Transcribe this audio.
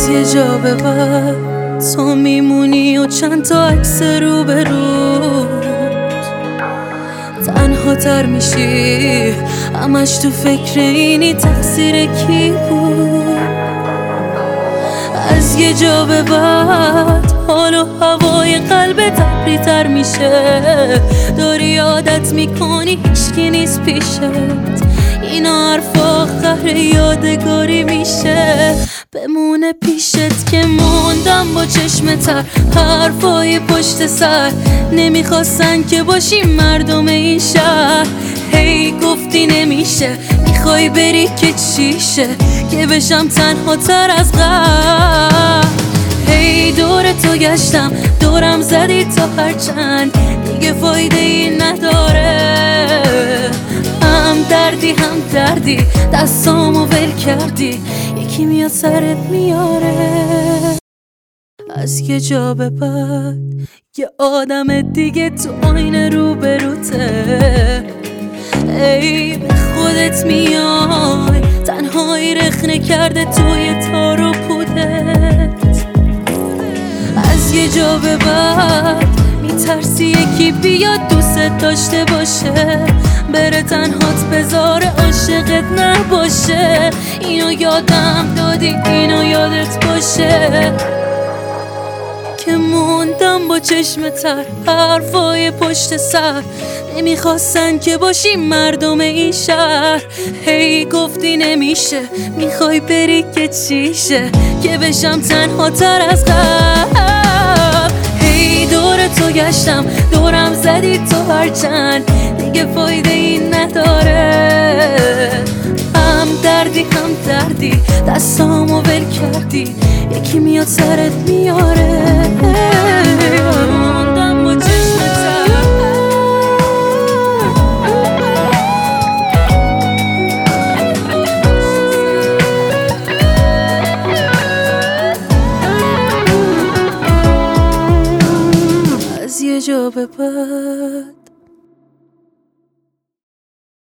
یه جا به بعد تو میمونی و چند تا عکس رو به روت تنها تر میشی، همش تو فکر اینی تقصیر کی بود. از یه جا به بعد حال و هوای قلبت ابری تر میشه، داری عادت میکنی هیچکی نیست پیشت، اینا حرف آخر یادگاری میشه، بمونه پیشت که موندم با چشم تر. حرفای پشت سر نمیخواستن که باشی مردم این شهر، هی گفتی نمیشه، میخوای بری که چیشه، که بشم تنها تر از قبل. هی دور تو گشتم، دورم زدی تا هرچند دیگه فایده ای نداره، هم دردی دستامو ول کردی، یکی میاد سرت میاره. از یه جا به بعد یه آدم دیگه تو آینه رو بروته، ای به خودت میای، تنهایی رخنه کرده توی تار و پودت. از یه جا به بعد میترسی یکی بیاد دوست داشته باشه، بره تنهات بذاره عاشقت نباشه، اینو یادم دادی اینو یادت باشه که موندم با چشم تر. حرفای پشت سر نمیخواستن که باشی مردم این شهر، هی گفتی نمیشه، میخوای بری که چیشه، که بشم تنها تر از قبل. هی دور تو گشتم، دورم زدی تو هرچند دیگه فایده این نداره، هم دردی دستامو ول کردی، یکی میاد سرت میاره. موندم با چشم تر. از یه جا به بعد